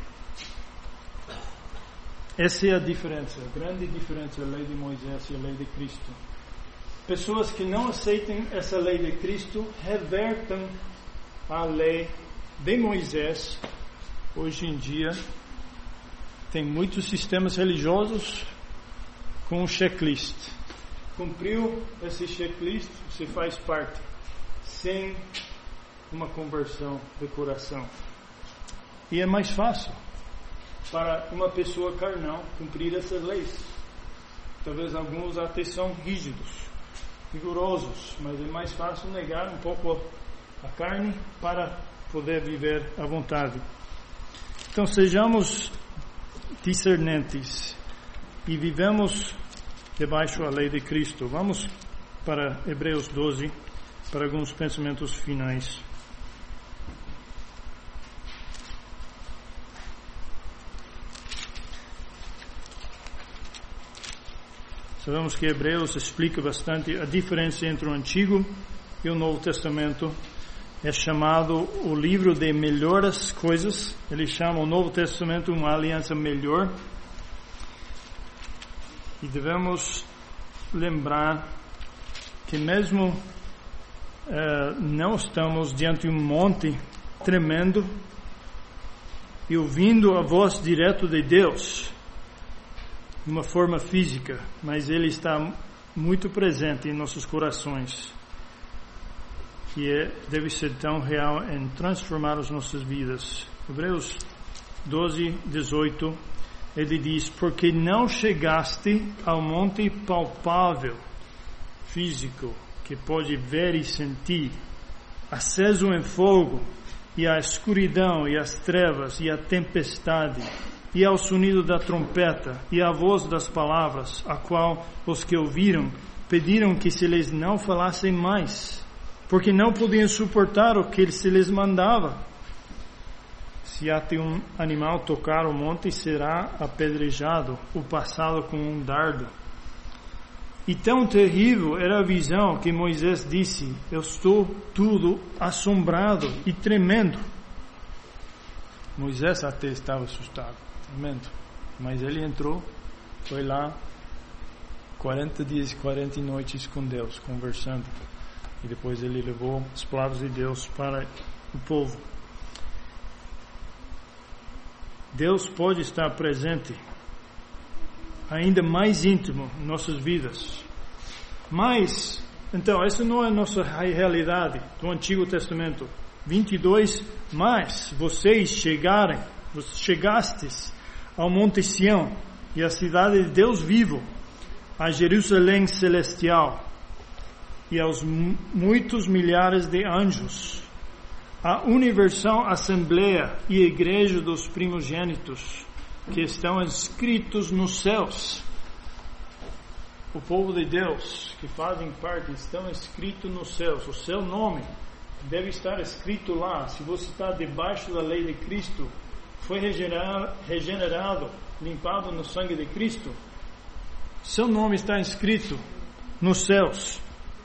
Speaker 1: Essa é a diferença, a grande diferença, a lei de Moisés e a lei de Cristo. Pessoas que não aceitam essa lei de Cristo revertem a lei de Moisés. Hoje em dia tem muitos sistemas religiosos com um checklist. Cumpriu esse checklist, você faz parte, sem uma conversão de coração. E é mais fácil para uma pessoa carnal cumprir essas leis. Talvez alguns até são rígidos, rigorosos, mas é mais fácil negar um pouco a carne para poder viver à vontade. Então sejamos discernentes e vivemos debaixo da lei de Cristo. Vamos para Hebreus doze, para alguns pensamentos finais. Sabemos que Hebreus explica bastante a diferença entre o Antigo e o Novo Testamento. É chamado o livro de melhores coisas. Ele chama o Novo Testamento uma aliança melhor. E devemos lembrar que mesmo eh, não estamos diante de um monte tremendo e ouvindo a voz direto de Deus, de uma forma física, mas Ele está muito presente em nossos corações. Que é, deve ser tão real em transformar as nossas vidas. Hebreus doze, dezoito, ele diz, porque não chegaste ao monte palpável, físico, que pode ver e sentir, aceso em fogo, e a escuridão, e as trevas, e a tempestade, e ao sonido da trompeta, e a voz das palavras, a qual os que ouviram pediram que se lhes não falassem mais, porque não podiam suportar o que se lhes mandava. Se até um animal tocar o monte, será apedrejado, o passado com um dardo. E tão terrível era a visão que Moisés disse, eu estou tudo assombrado e tremendo. Moisés até estava assustado, tremendo. Mas ele entrou, foi lá, quarenta dias e quarenta noites com Deus, conversando. E depois ele levou as palavras de Deus para o povo. Deus pode estar presente, ainda mais íntimo em nossas vidas. Mas, então, essa não é a nossa realidade do Antigo Testamento. vinte e dois, mas vocês chegarem, vocês chegastes ao Monte Sião e à cidade de Deus vivo, a Jerusalém celestial, e aos muitos milhares de anjos, à universal Assembleia e Igreja dos primogênitos, que estão inscritos nos céus. O povo de Deus, que fazem parte, estão inscritos nos céus. O seu nome deve estar escrito lá. Se você está debaixo da lei de Cristo, foi regenerado, regenerado, limpado no sangue de Cristo, seu nome está escrito nos céus.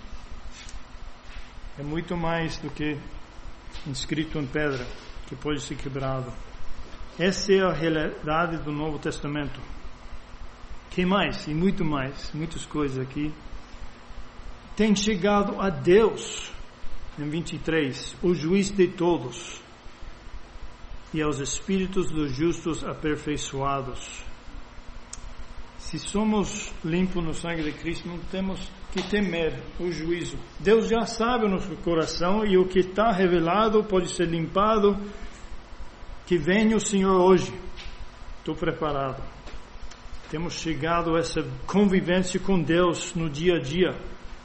Speaker 1: É muito mais do que inscrito em pedra, que pode ser quebrado. Essa é a realidade do Novo Testamento. Que mais? E muito mais, muitas coisas aqui. Tem chegado a Deus, em vinte e três, o juiz de todos, e aos espíritos dos justos aperfeiçoados. Se somos limpos no sangue de Cristo, não temos que temer o juízo. Deus já sabe o nosso coração, e o que está revelado pode ser limpado. Que venha o Senhor hoje. Estou preparado. Temos chegado a essa convivência com Deus no dia a dia.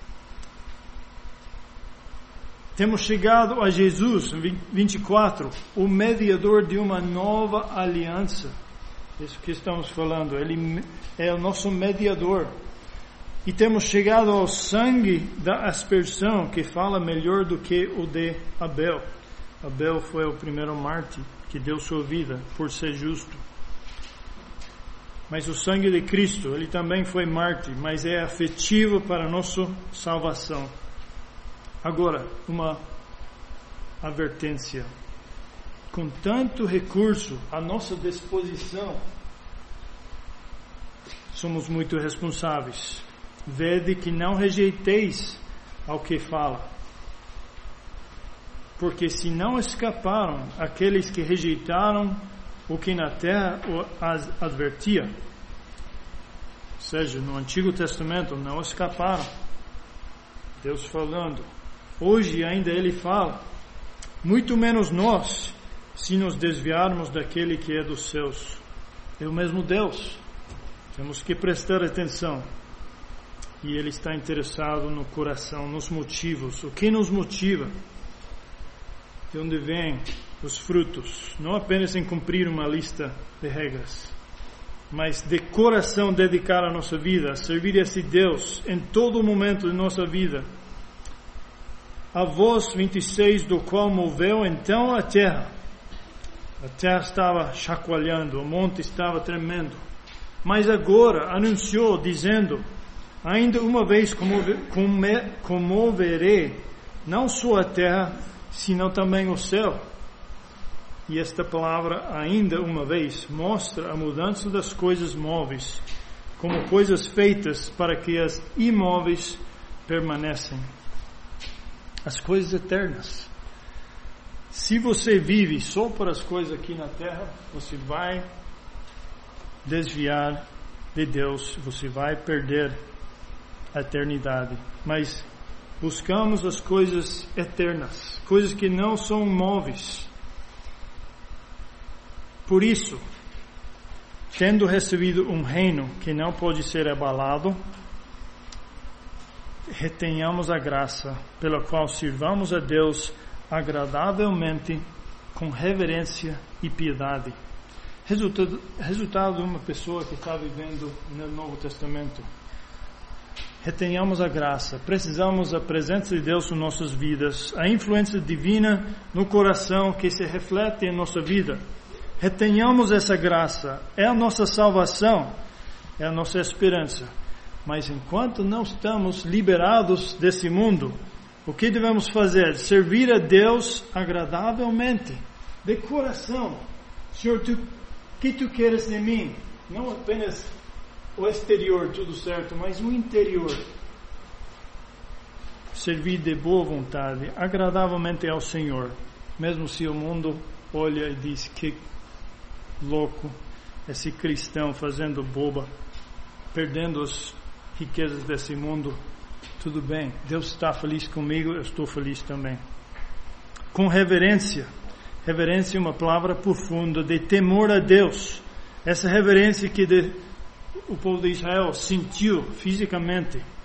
Speaker 1: Temos chegado a Jesus, vinte e quatro, o mediador de uma nova aliança. Isso que estamos falando, Ele é o nosso mediador. E temos chegado ao sangue da aspersão, que fala melhor do que o de Abel. Abel foi o primeiro mártir que deu sua vida por ser justo. Mas o sangue de Cristo, Ele também foi mártir, mas é afetivo para a nossa salvação. Agora, uma advertência. Com tanto recurso à nossa disposição, somos muito responsáveis. Vede que não rejeiteis ao que fala. Porque se não escaparam aqueles que rejeitaram o que na terra as advertia, ou seja, no Antigo Testamento não escaparam. Deus falando. Hoje ainda Ele fala. Muito menos nós, se nos desviarmos daquele que é dos céus. É o mesmo Deus. Temos que prestar atenção. E Ele está interessado no coração, nos motivos. O que nos motiva? De onde vêm os frutos? Não apenas em cumprir uma lista de regras, mas de coração dedicar a nossa vida, a servir esse Deus em todo momento de nossa vida. A voz vinte e seis, do qual moveu então a terra. A terra estava chacoalhando, o monte estava tremendo. Mas agora anunciou, dizendo: ainda uma vez comoverei não só a terra, senão também o céu. E esta palavra, ainda uma vez, mostra a mudança das coisas móveis, como coisas feitas para que as imóveis permanecem. As coisas eternas. Se você vive só por as coisas aqui na terra, você vai desviar de Deus, você vai perder a eternidade. Mas buscamos as coisas eternas, coisas que não são móveis. Por isso, tendo recebido um reino que não pode ser abalado, retenhamos a graça pela qual sirvamos a Deus agradavelmente, com reverência e piedade. Resultado, resultado de uma pessoa que está vivendo no Novo Testamento. Retenhamos a graça, precisamos da presença de Deus em nossas vidas, a influência divina no coração que se reflete em nossa vida. Retenhamos essa graça, é a nossa salvação, é a nossa esperança. Mas enquanto não estamos liberados desse mundo, o que devemos fazer? Servir a Deus agradavelmente, de coração. Senhor, tu, que tu queres de mim? Não apenas o exterior, tudo certo, mas o interior. Servir de boa vontade, agradavelmente ao Senhor, mesmo se o mundo olha e diz: que louco, esse cristão fazendo boba, perdendo as riquezas desse mundo. Tudo bem, Deus está feliz comigo, eu estou feliz também. Com reverência. Reverência é uma palavra profunda de temor a Deus. Essa reverência que de, o povo de Israel sentiu fisicamente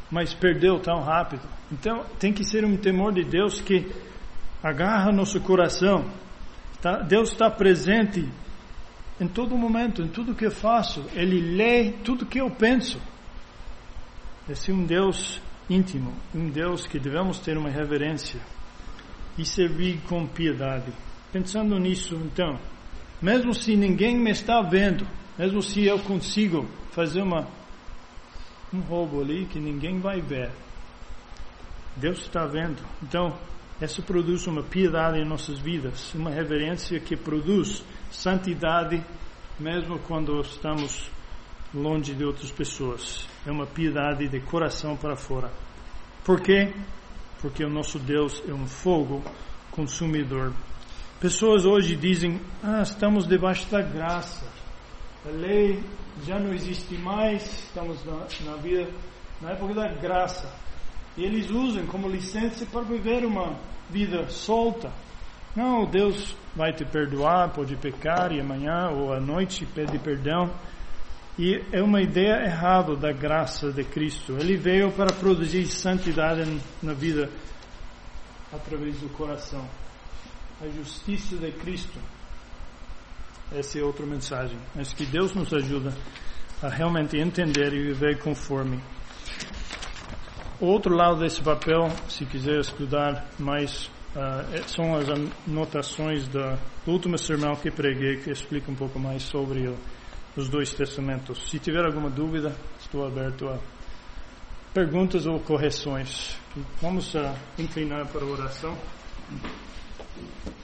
Speaker 1: mas perdeu tão rápido. Então tem que ser um temor de Deus que agarra nosso coração. Tá? Deus está presente em todo momento, em tudo que eu faço. Ele lê tudo que eu penso. Esse é um Deus íntimo, um Deus que devemos ter uma reverência e servir com piedade. Pensando nisso, então, mesmo se ninguém me está vendo, mesmo se eu consigo fazer uma, um roubo ali que ninguém vai ver, Deus está vendo. Então, isso produz uma piedade em nossas vidas, uma reverência que produz santidade mesmo quando estamos longe de outras pessoas. É uma piedade de coração para fora. Por quê? Porque o nosso Deus é um fogo consumidor. Pessoas hoje dizem, ah, estamos debaixo da graça. A lei já não existe mais, estamos na, na vida, na época da graça. E eles usam como licença para viver uma vida solta. Não, Deus vai te perdoar, pode pecar e amanhã ou à noite pede perdão. E é uma ideia errada da graça de Cristo. Ele veio para produzir santidade na vida através do coração. A justiça de Cristo. Essa é outra mensagem. Mas que Deus nos ajuda a realmente entender e viver conforme. O outro lado desse papel, se quiser estudar mais, uh, são as anotações do último sermão que preguei, que explica um pouco mais sobre o os dois testamentos. Se tiver alguma dúvida, estou aberto a perguntas ou correções. Vamos uh, inclinar para a oração.